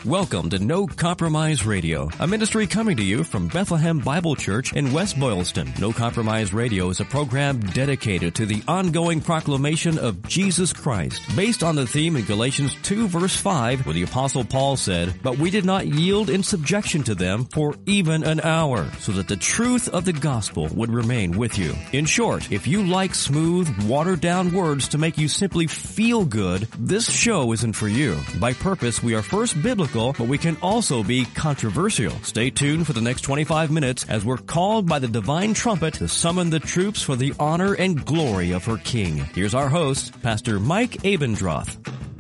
Welcome to No Compromise Radio, a ministry coming to you from Bethlehem Bible Church in West Boylston. No Compromise Radio is a program dedicated to the ongoing proclamation of Jesus Christ, based on the theme in Galatians 2 verse 5, where the Apostle Paul said, "But we did not yield in subjection to them for even an hour, so that the truth of the gospel would remain with you." In short, if you like smooth, watered-down words to make you simply feel good, this show isn't for you. By purpose, we are first biblical, but we can also be controversial. Stay tuned for the next 25 minutes as we're called by the divine trumpet to summon the troops for the honor and glory of her King. Here's our host, Pastor Mike Abendroth.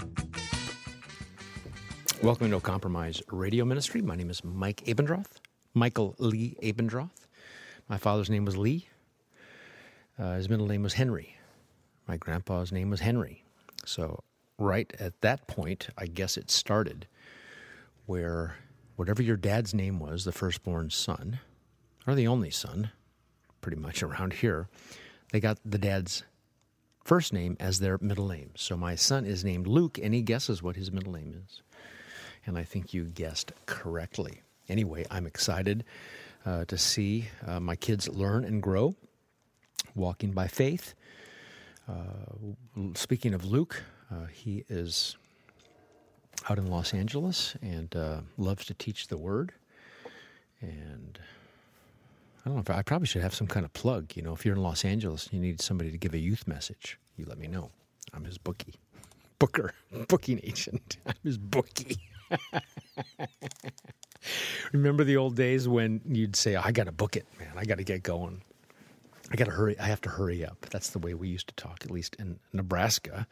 Welcome to No Compromise Radio Ministry. My name is Mike Abendroth, Michael Lee Abendroth. My father's name was Lee. His middle name was Henry. My grandpa's name was Henry. So right at that point, I guess it started where whatever your dad's name was, the firstborn son, or the only son, pretty much around here, they got the dad's first name as their middle name. So my son is named Luke, and he guesses what his middle name is. And I think you guessed correctly. Anyway, I'm excited to see my kids learn and grow, walking by faith. Speaking of Luke, he is out in Los Angeles and loves to teach the Word. And I don't know, if I probably should have some kind of plug. You know, if you're in Los Angeles and you need somebody to give a youth message, you let me know. I'm his booking agent. I'm his bookie. Remember the old days when you'd say, I got to book it, man. I got to get going. I got to hurry. I have to hurry up. That's the way we used to talk, at least in Nebraska.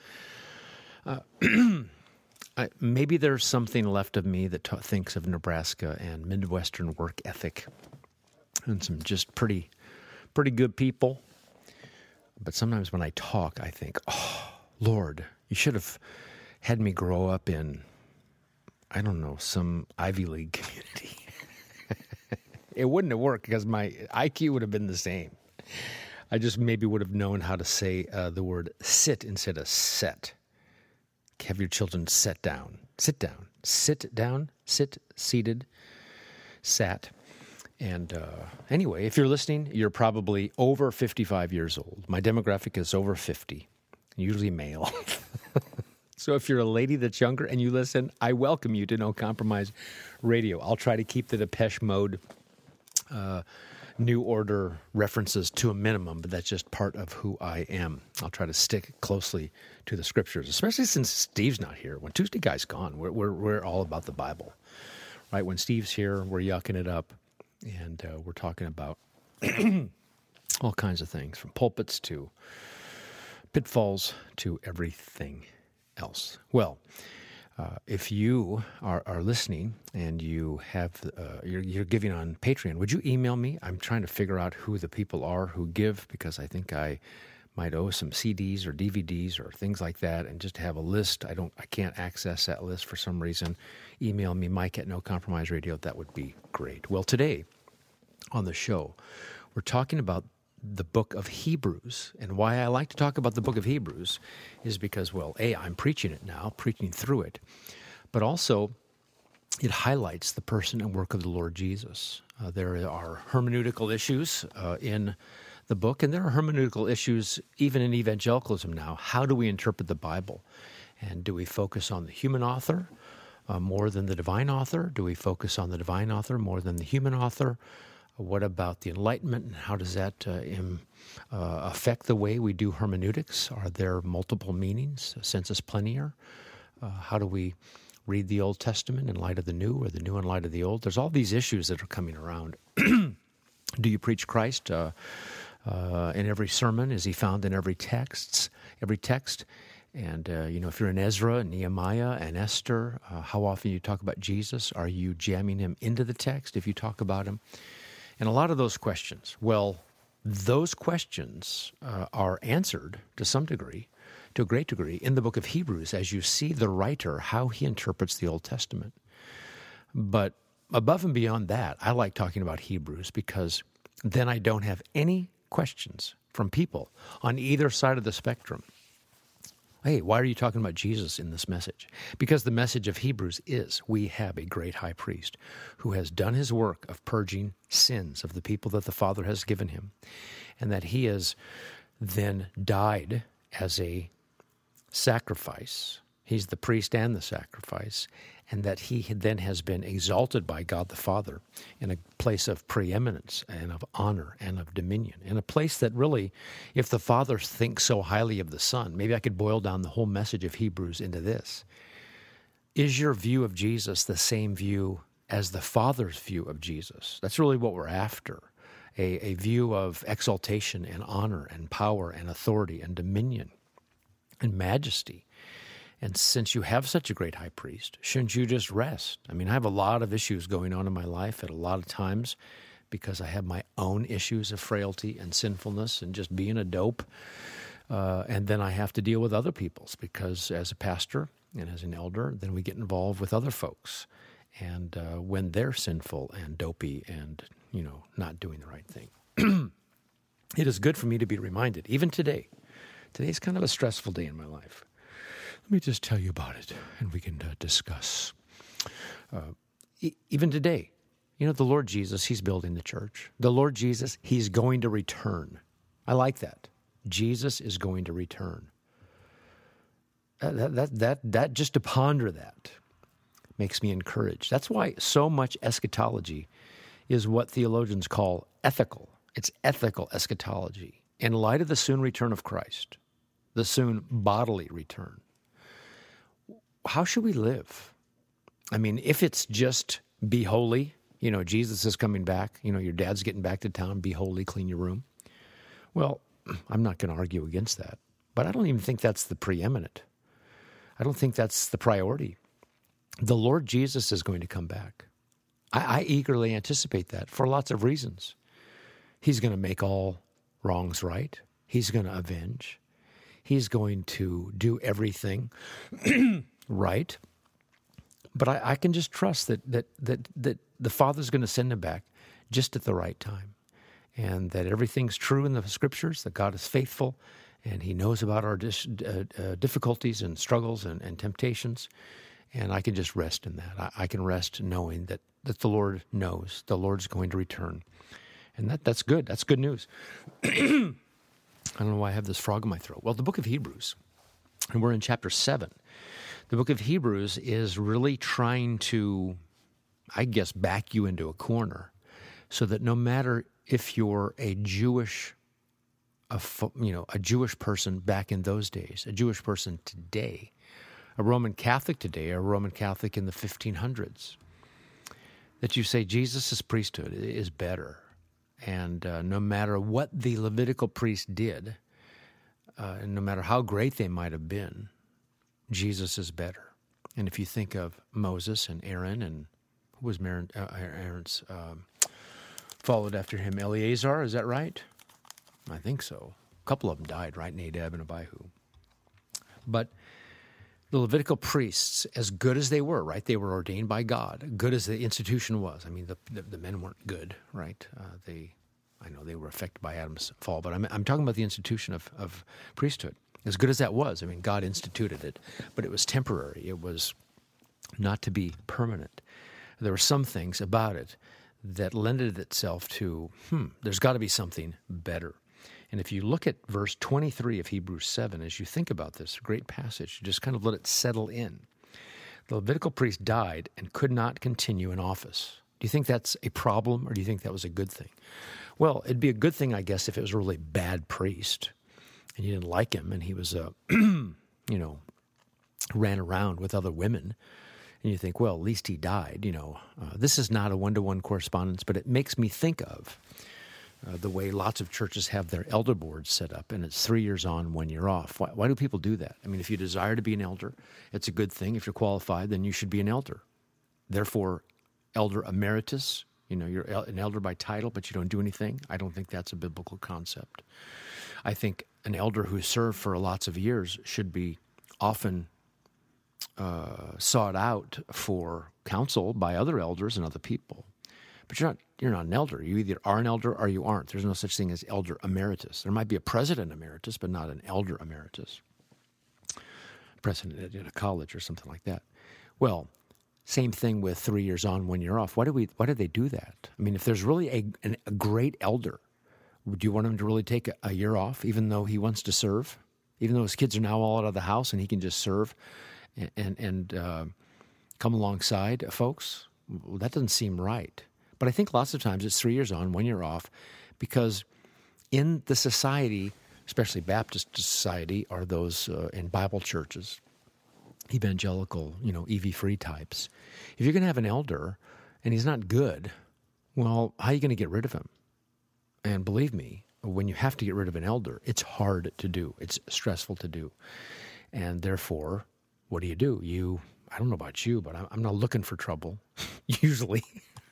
Maybe there's something left of me that thinks of Nebraska and Midwestern work ethic and some just pretty good people. But sometimes when I talk, I think, oh, Lord, you should have had me grow up in, I don't know, some Ivy League community. It wouldn't have worked because my IQ would have been the same. I just maybe would have known how to say the word sit instead of set. Have your children sit down, seated, sat. And anyway, if you're listening, you're probably over 55 years old. My demographic is over 50, usually male. So if you're a lady that's younger and you listen, I welcome you to No Compromise Radio. I'll try to keep the Depeche Mode New Order references to a minimum, but that's just part of who I am. I'll try to stick closely to the scriptures, especially since Steve's not here. When Tuesday Guy's gone, we're all about the Bible, right? When Steve's here, we're yucking it up, and we're talking about all kinds of things, from pulpits to pitfalls to everything else. Well, if you are listening and you have you're giving on Patreon, would you email me? I'm trying to figure out who the people are who give, because I think I might owe some CDs or DVDs or things like that, and just have a list. I can't access that list for some reason. Email me, Mike at No Compromise Radio. That would be great. Well, today on the show, we're talking about the book of Hebrews. And why I like to talk about the book of Hebrews is because, well, I'm preaching it now, preaching through it, but also it highlights the person and work of the Lord Jesus. There are hermeneutical issues in the book, and there are hermeneutical issues even in evangelicalism now. How do we interpret the Bible? And do we focus on the human author more than the divine author? Do we focus on the divine author more than the human author? What about the Enlightenment, and how does that affect the way we do hermeneutics? Are there multiple meanings, sensus plenior? How do we read the Old Testament in light of the New, or the New in light of the Old? There's all these issues that are coming around. Do you preach Christ in every sermon? Is he found in every text? And, if you're in Ezra and Nehemiah and Esther, how often you talk about Jesus? Are you jamming him into the text if you talk about him? And a lot of those questions, well, those questions are answered to some degree, to a great degree, in the book of Hebrews, as you see the writer, how he interprets the Old Testament. But above and beyond that, I like talking about Hebrews because then I don't have any questions from people on either side of the spectrum Hey, why are you talking about Jesus in this message? Because the message of Hebrews is we have a great high priest who has done his work of purging sins of the people that the Father has given him, and that he has then died as a sacrifice. He's the priest and the sacrifice, and that he then has been exalted by God the Father in a place of preeminence and of honor and of dominion, in a place that really, if the Father thinks so highly of the Son, maybe I could boil down the whole message of Hebrews into this. Is your view of Jesus the same view as the Father's view of Jesus? That's really what we're after, a view of exaltation and honor and power and authority and dominion and majesty. And since you have such a great high priest, shouldn't you just rest? I mean, I have a lot of issues going on in my life at a lot of times because I have my own issues of frailty and sinfulness and just being a dope. And then I have to deal with other people's because as a pastor and as an elder, then we get involved with other folks. And when they're sinful and dopey and, not doing the right thing. It is good for me to be reminded, even today. Today's kind of a stressful day in my life. Let me just tell you about it, and we can discuss. Even today, the Lord Jesus, he's building the church. The Lord Jesus, he's going to return. I like that. Jesus is going to return. That just to ponder that makes me encouraged. That's why so much eschatology is what theologians call ethical. It's ethical eschatology. In light of the soon return of Christ, the soon bodily return, how should we live? I mean, if it's just be holy, Jesus is coming back, your dad's getting back to town, be holy, clean your room. Well, I'm not going to argue against that, but I don't even think that's the preeminent. I don't think that's the priority. The Lord Jesus is going to come back. I eagerly anticipate that for lots of reasons. He's going to make all wrongs right. He's going to avenge. He's going to do everything right. But I can just trust that the Father's going to send him back just at the right time, and that everything's true in the Scriptures, that God is faithful, and he knows about our difficulties and struggles and temptations, and I can just rest in that. I can rest knowing that the Lord knows the Lord's going to return, and that's good. That's good news. I don't know why I have this frog in my throat. Well, the book of Hebrews, and we're in chapter 7. The book of Hebrews is really trying to, I guess, back you into a corner so that no matter if you're a Jewish person back in those days, a Jewish person today, a Roman Catholic today, or a Roman Catholic in the 1500s, that you say Jesus' priesthood is better. And no matter what the Levitical priest did, and no matter how great they might have been, Jesus is better. And if you think of Moses and Aaron, and who was Aaron's followed after him? Eleazar, is that right? I think so. A couple of them died, right? Nadab and Abihu. But the Levitical priests, as good as they were, right? They were ordained by God, good as the institution was. I mean, the men weren't good, right? I know they were affected by Adam's fall, but I'm talking about the institution of priesthood. As good as that was, I mean, God instituted it, but it was temporary. It was not to be permanent. There were some things about it that lended itself to, there's got to be something better. And if you look at verse 23 of Hebrews 7, as you think about this great passage, just kind of let it settle in. The Levitical priest died and could not continue in office. Do you think that's a problem, or do you think that was a good thing? Well, it'd be a good thing, I guess, if it was a really bad priest and you didn't like him and he was, ran around with other women. And you think, well, at least he died. This is not a one-to-one correspondence, but it makes me think of the way lots of churches have their elder boards set up, and it's 3 years on, 1 year off. Why do people do that? I mean, if you desire to be an elder, it's a good thing. If you're qualified, then you should be an elder. Therefore, elder emeritus, you're an elder by title, but you don't do anything. I don't think that's a biblical concept. I think an elder who served for lots of years should be often sought out for counsel by other elders and other people. But you're not an elder. You either are an elder or you aren't. There's no such thing as elder emeritus. There might be a president emeritus, but not an elder emeritus. president at a college or something like that. Well, same thing with 3 years on, 1 year off. Why do they do that? I mean, if there's really a great elder, would you want him to really take a year off, even though he wants to serve, even though his kids are now all out of the house and he can just serve and come alongside folks? Well, that doesn't seem right. But I think lots of times it's 3 years on, 1 year off, because in the society, especially Baptist society, are those in Bible churches, evangelical, EV free types. If you're going to have an elder and he's not good, well, how are you going to get rid of him? And believe me, when you have to get rid of an elder, it's hard to do. It's stressful to do. And therefore, what do? I don't know about you, but I'm not looking for trouble, usually.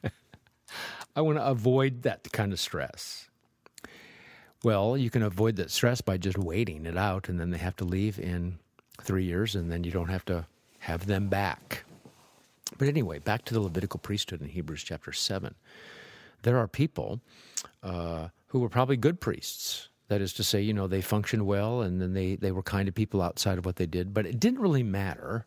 I want to avoid that kind of stress. Well, you can avoid that stress by just waiting it out, and then they have to leave in 3 years, and then you don't have to have them back. But anyway, back to the Levitical priesthood in Hebrews chapter 7. There are people who were probably good priests. That is to say, they functioned well, and then they were kind of people outside of what they did. But it didn't really matter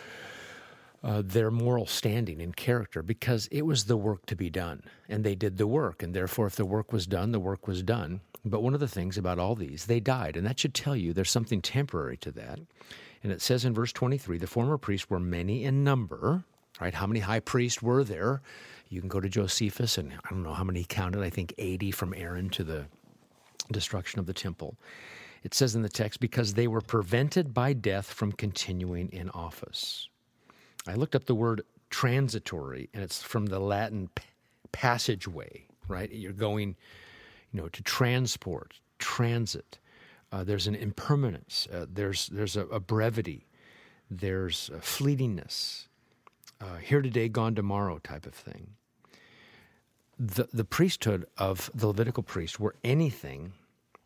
their moral standing and character, because it was the work to be done. And they did the work, and therefore if the work was done, the work was done. But one of the things about all these, they died, and that should tell you there's something temporary to that. And it says in verse 23, the former priests were many in number, right? How many high priests were there? You can go to Josephus, and I don't know how many he counted, I think 80 from Aaron to the destruction of the temple. It says in the text, because they were prevented by death from continuing in office. I looked up the word transitory, and it's from the Latin passageway, right? You're going, to transport, transit. There's an impermanence. There's a brevity. There's a fleetingness. Here today, gone tomorrow type of thing. The priesthood of the Levitical priest were anything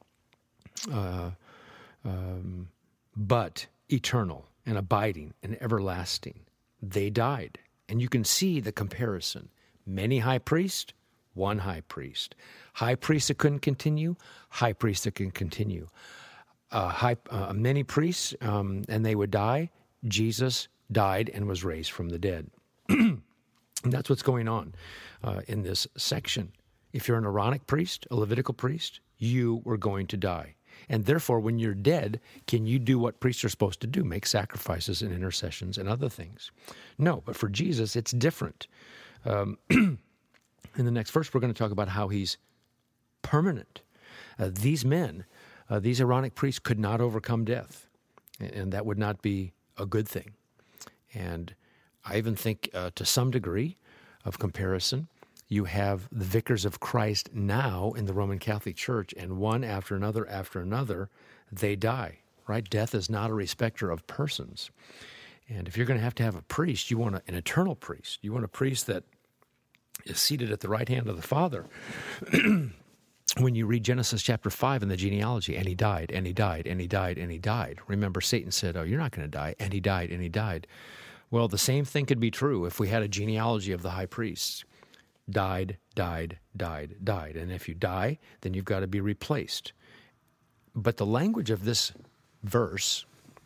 but eternal and abiding and everlasting. They died. And you can see the comparison. Many high priests, one high priest. High priests that couldn't continue, high priests that can continue. Many priests, and they would die. Jesus died and was raised from the dead. And that's what's going on in this section. If you're an Aaronic priest, a Levitical priest, you were going to die. And therefore, when you're dead, can you do what priests are supposed to do? Make sacrifices and intercessions and other things? No, but for Jesus, it's different. In the next verse, we're going to talk about how he's permanent. These men, these Aaronic priests could not overcome death, and that would not be a good thing. And I even think to some degree of comparison, you have the vicars of Christ now in the Roman Catholic Church, and one after another, they die, right? Death is not a respecter of persons. And if you're going to have a priest, you want an eternal priest. You want a priest that is seated at the right hand of the Father. When you read Genesis chapter 5 in the genealogy, and he died, and he died, and he died, and he died. Remember, Satan said, oh, you're not going to die, and he died, and he died. Well, the same thing could be true if we had a genealogy of the high priests. Died, died, died, died. And if you die, then you've got to be replaced. But the language of this verse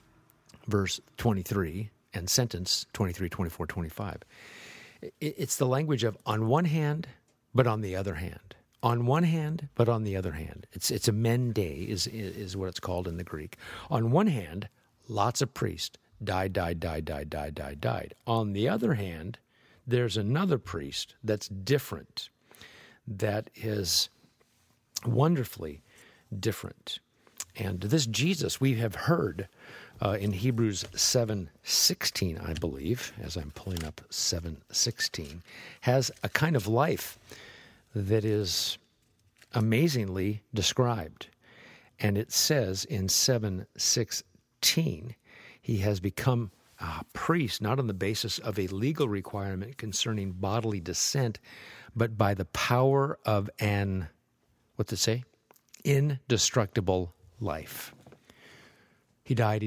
23, and sentence 23, 24, 25, it's the language of on one hand, but on the other hand. On one hand, but on the other hand. It's a mende is what it's called in the Greek. On one hand, lots of priests died. On the other hand, there's another priest that's different, that is wonderfully different. And this Jesus, we have heard in Hebrews 7:16, I believe, as I'm pulling up 7:16, has a kind of life that is amazingly described. And it says in 7:16, he has become a priest, not on the basis of a legal requirement concerning bodily descent, but by the power of an, what's it say? Indestructible life. He died.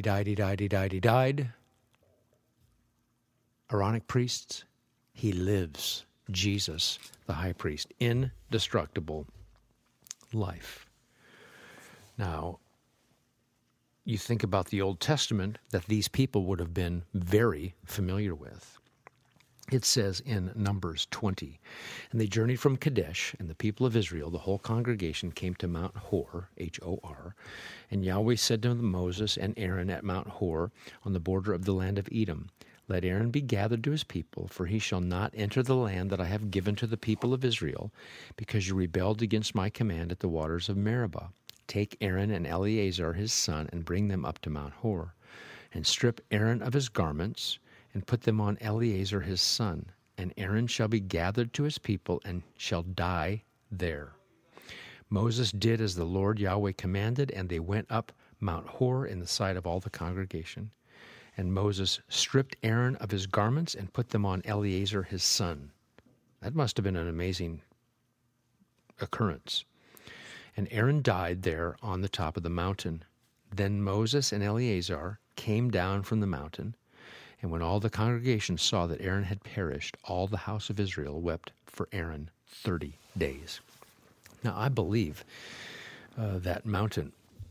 Aaronic priests, he lives. Jesus, the high priest, indestructible life. Now, you think about the Old Testament that these people would have been very familiar with. It says in Numbers 20, and they journeyed from Kadesh, and the people of Israel, the whole congregation, came to Mount Hor, H-O-R, and Yahweh said to Moses and Aaron at Mount Hor on the border of the land of Edom, let Aaron be gathered to his people, for he shall not enter the land that I have given to the people of Israel, because you rebelled against my command at the waters of Meribah. Take Aaron and Eleazar his son, and bring them up to Mount Hor, and strip Aaron of his garments, and put them on Eleazar his son, and Aaron shall be gathered to his people, and shall die there. Moses did as the Lord Yahweh commanded, and they went up Mount Hor in the sight of all the congregation. And Moses stripped Aaron of his garments and put them on Eleazar his son. That must have been an amazing occurrence. And Aaron died there on the top of the mountain. Then Moses and Eleazar came down from the mountain, and when all the congregation saw that Aaron had perished, all the house of Israel wept for Aaron 30 days. Now, I believe that mountain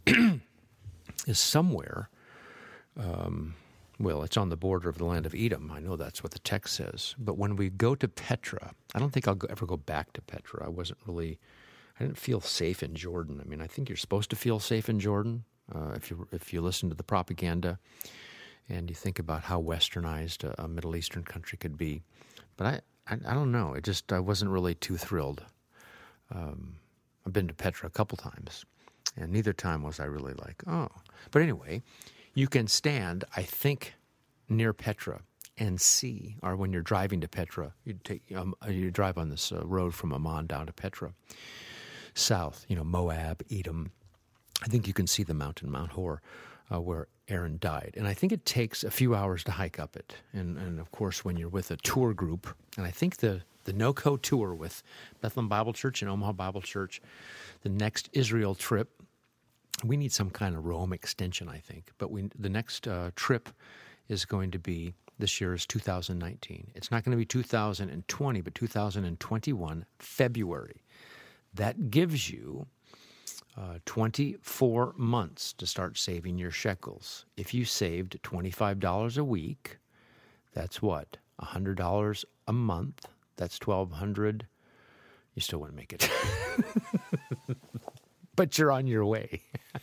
is somewhere, well, it's on the border of the land of Edom. I know that's what the text says. But when we go to Petra, I don't think I'll ever go back to Petra. I didn't feel safe in Jordan. I mean, I think you're supposed to feel safe in Jordan if you listen to the propaganda and you think about how westernized a Middle Eastern country could be. But I don't know. I wasn't really too thrilled. I've been to Petra a couple times, and neither time was I really like, oh. But anyway, you can stand, I think, near Petra and see, or when you're driving to Petra, you drive on this road from Amman down to Petra, south, Moab, Edom. I think you can see the mountain, Mount Hor, where Aaron died. And I think it takes a few hours to hike up it. And of course, when you're with a tour group, and I think the NOCO tour with Bethlehem Bible Church and Omaha Bible Church, the next Israel trip, we need some kind of Rome extension, I think. But the next trip is going to be, this year is 2019. It's not going to be 2020, but 2021, February. That gives you 24 months to start saving your shekels. If you saved $25 a week, that's what? $100 a month. That's $1,200. You still wouldn't make it. But you're on your way.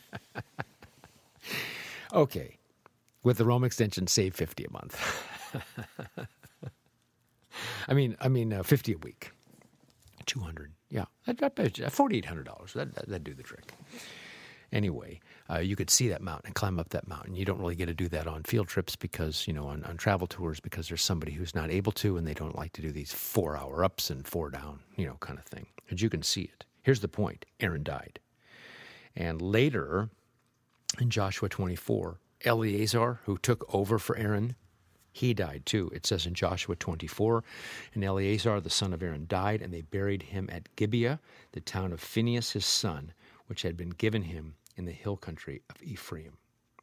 Okay. With the Rome extension, save $50 a month. I mean, 50 a week. 200. Yeah, $4,800. That'd do the trick. Anyway, you could see that mountain and climb up that mountain. You don't really get to do that on field trips because, on travel tours, because there's somebody who's not able to, and they don't like to do these 4-hour ups and 4 down, kind of thing. And you can see it. Here's the point. Aaron died. And later, in Joshua 24, Eleazar, who took over for Aaron, he died too. It says in Joshua 24, and Eleazar, the son of Aaron, died, and they buried him at Gibeah, the town of Phinehas his son, which had been given him in the hill country of Ephraim.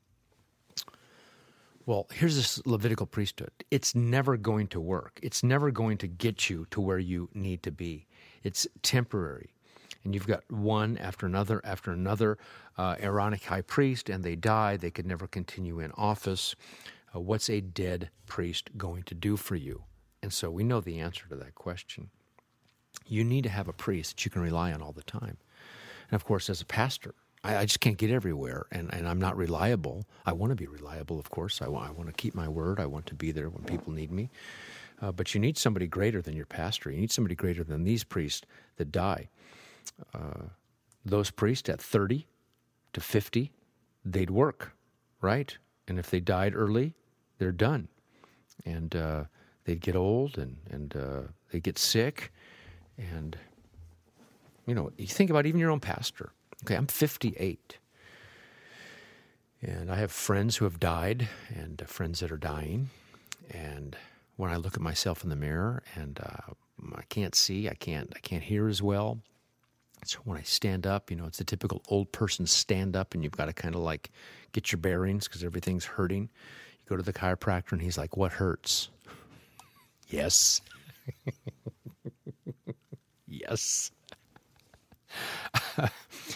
Well, here's this Levitical priesthood. It's never going to work. It's never going to get you to where you need to be. It's temporary. And you've got one after another Aaronic high priest, and they die. They could never continue in office. What's a dead priest going to do for you? And so we know the answer to that question. You need to have a priest that you can rely on all the time. And of course, as a pastor, I just can't get everywhere, and I'm not reliable. I want to be reliable, of course. I want to keep my word. I want to be there when people need me. But you need somebody greater than your pastor. You need somebody greater than these priests that die. Those priests at 30 to 50, they'd work, right? And if they died early, they're done. And they'd get old and they'd get sick. And, you think about even your own pastor. Okay, I'm 58. And I have friends who have died and friends that are dying. And when I look at myself in the mirror and I can't see, I can't hear as well. So when I stand up, it's the typical old person stand up, and you've got to kind of like get your bearings because everything's hurting. You go to the chiropractor, and he's like, "What hurts?" Yes. Yes.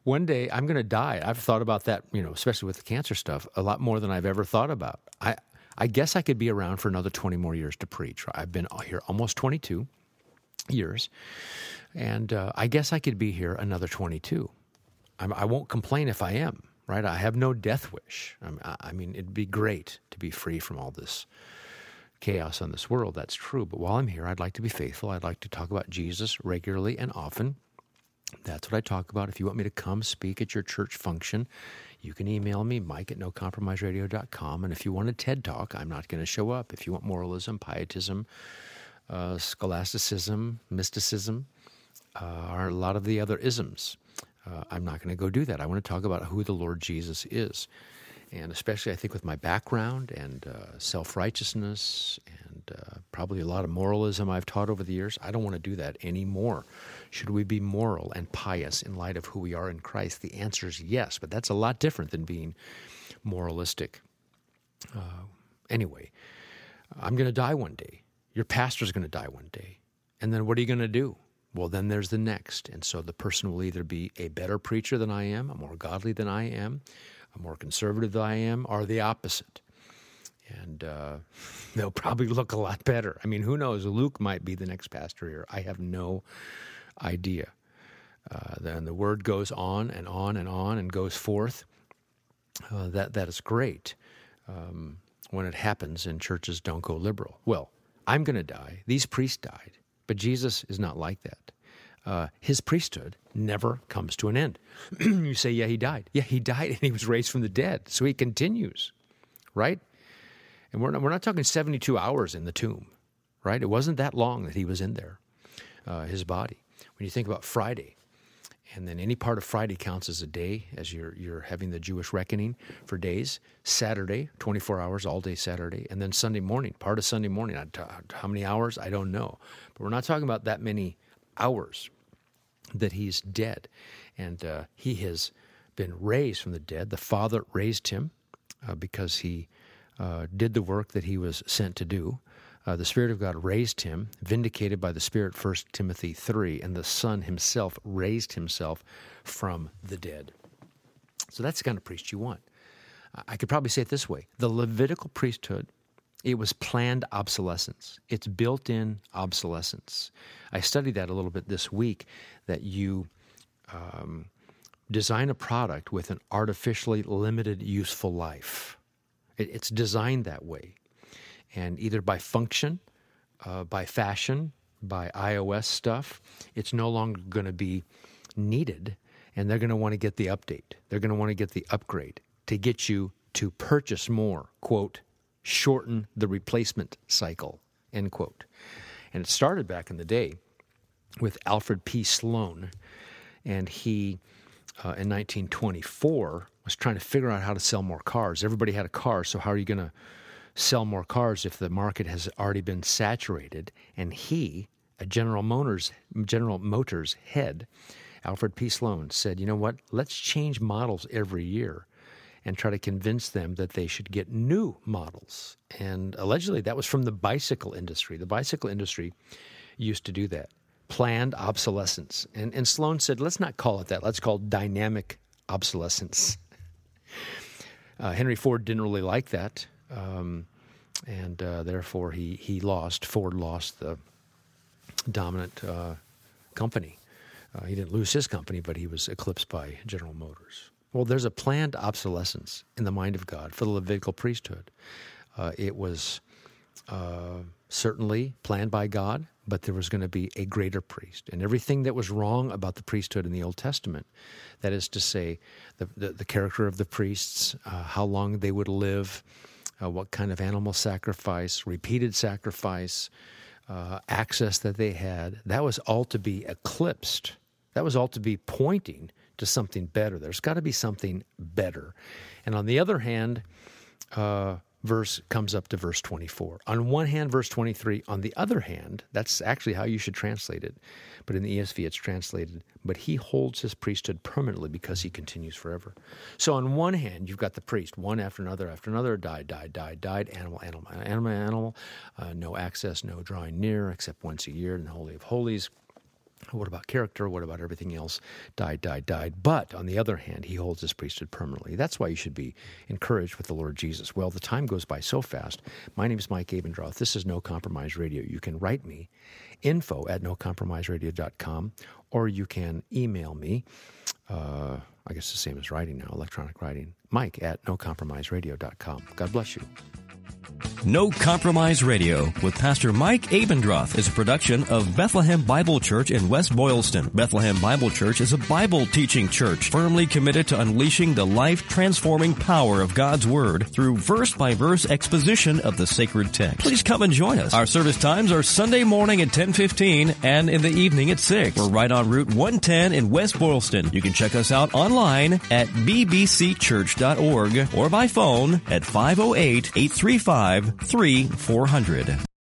one day I'm going to die. I've thought about that, especially with the cancer stuff, a lot more than I've ever thought about. I guess I could be around for another 20 more years to preach. I've been here almost 22 years, and I guess I could be here another 22. I won't complain if I am, right? I have no death wish. I mean, it'd be great to be free from all this chaos in this world. That's true. But while I'm here, I'd like to be faithful. I'd like to talk about Jesus regularly and often. That's what I talk about. If you want me to come speak at your church function, you can email me, mike@nocompromiseradio.com. And if you want a TED Talk, I'm not going to show up. If you want moralism, pietism, scholasticism, mysticism, or a lot of the other isms, I'm not going to go do that. I want to talk about who the Lord Jesus is. And especially, I think, with my background and self-righteousness and probably a lot of moralism I've taught over the years, I don't want to do that anymore. Should we be moral and pious in light of who we are in Christ? The answer is yes, but that's a lot different than being moralistic. Anyway, I'm going to die one day. Your pastor's going to die one day. And then what are you going to do? Well, then there's the next. And so the person will either be a better preacher than I am, a more godly than I am, a more conservative than I am, or the opposite. And they'll probably look a lot better. I mean, who knows? Luke might be the next pastor here. I have no idea. Then the word goes on and on and on and goes forth. That is great when it happens and churches don't go liberal. Well, I'm going to die. These priests died. But Jesus is not like that. His priesthood never comes to an end. You say, yeah, he died. Yeah, he died and he was raised from the dead. So he continues, right? And we're not talking 72 hours in the tomb, right? It wasn't that long that he was in there, his body. When you think about Friday, and then any part of Friday counts as a day, as you're having the Jewish reckoning for days. Saturday, 24 hours, all day Saturday. And then Sunday morning, part of Sunday morning. How many hours? I don't know. But we're not talking about that many hours that he's dead. And he has been raised from the dead. The Father raised him because he did the work that he was sent to do. The Spirit of God raised him, vindicated by the Spirit, 1 Timothy 3, and the Son himself raised himself from the dead. So that's the kind of priest you want. I could probably say it this way. The Levitical priesthood, it was planned obsolescence. It's built-in obsolescence. I studied that a little bit this week, that you design a product with an artificially limited useful life. It's designed that way. And either by function, by fashion, by iOS stuff, it's no longer going to be needed, and they're going to want to get the update. They're going to want to get the upgrade to get you to purchase more, quote, shorten the replacement cycle, end quote. And it started back in the day with Alfred P. Sloan, and he, in 1924, was trying to figure out how to sell more cars. Everybody had a car, so how are you going to sell more cars if the market has already been saturated? And he, a General Motors head, Alfred P. Sloan, said, you know what, let's change models every year and try to convince them that they should get new models. And allegedly that was from the bicycle industry. The bicycle industry used to do that, planned obsolescence. And Sloan said, let's not call it that, let's call it dynamic obsolescence. Henry Ford didn't really like that. And therefore Ford lost the dominant company. He didn't lose his company, but he was eclipsed by General Motors. Well, there's a planned obsolescence in the mind of God for the Levitical priesthood. It was certainly planned by God, but there was going to be a greater priest. And everything that was wrong about the priesthood in the Old Testament, that is to say, the character of the priests, how long they would live, what kind of animal sacrifice, repeated sacrifice, access that they had, that was all to be eclipsed. That was all to be pointing to something better. There's got to be something better. And on the other hand, verse comes up to verse 24. On one hand, verse 23. On the other hand, that's actually how you should translate it. But in the ESV, it's translated, but he holds his priesthood permanently because he continues forever. So on one hand, you've got the priest, one after another, died, animal, no access, no drawing near, except once a year in the Holy of Holies. What about character? What about everything else? Died. But on the other hand, he holds his priesthood permanently. That's why you should be encouraged with the Lord Jesus. Well, the time goes by so fast. My name is Mike Abendroth. This is No Compromise Radio. You can write me, info@nocompromiseradio.com, or you can email me, I guess the same as writing now, electronic writing, mike@nocompromiseradio.com. God bless you. No Compromise Radio with Pastor Mike Abendroth is a production of Bethlehem Bible Church in West Boylston. Bethlehem Bible Church is a Bible teaching church firmly committed to unleashing the life-transforming power of God's Word through verse-by-verse exposition of the sacred text. Please come and join us. Our service times are Sunday morning at 10:15 and in the evening at 6. We're right on Route 110 in West Boylston. You can check us out online at bbcchurch.org or by phone at 508-835-3400.